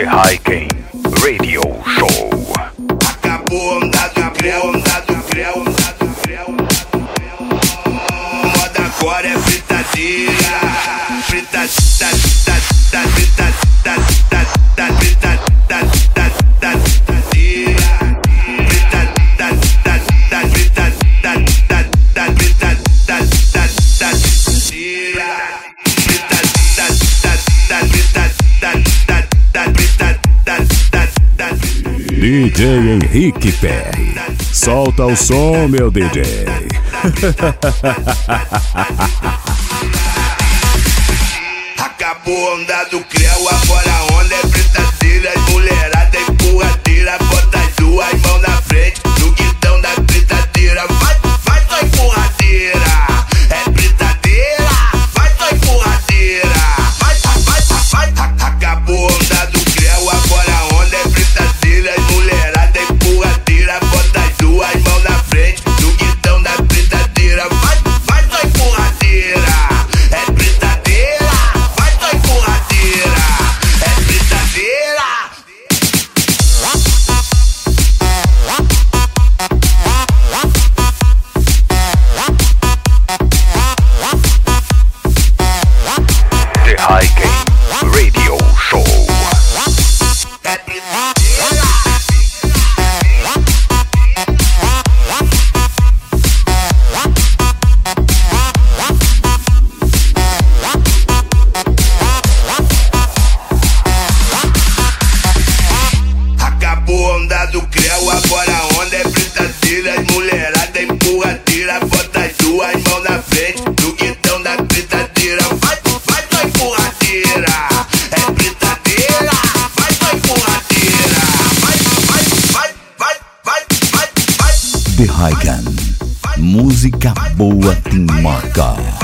The High Radio Show. Acabou onda do creu, onda do creu, onda do creu. Moda agora é fritadeira, fritadeira, fritadeira, DJ Henrique PR. Solta o som, meu DJ. Acabou a onda do creu, agora a onda é fritadeira. Mulherada empurradeira, bota as duas mãos na frente no guidão da fritadeira. Vai, vai, só empurradeira. É fritadeira, vai, só empurradeira. Vai, vai, vai, vai. Acabou a onda do creu, agora a onda é fritadeira. Mulherada empurradeira, bota as duas mãos na frente no guidão da fritadeira. Vai, vai, só empurradeira. É fritadeira, vai, só empurradeira. É fritadeira. The High Radio Show. É fritadeira. Acabou a onda do creu, agora a onda é fritadeira. Mulherada empurradeira, bota as duas mãos na frente no guidão da fritadeira. Vai, vai, só empurradeira. É fritadeira, vai, só empurradeira. Vai, vai, vai, vai, vai, vai, vai. The High Música boa tem marca.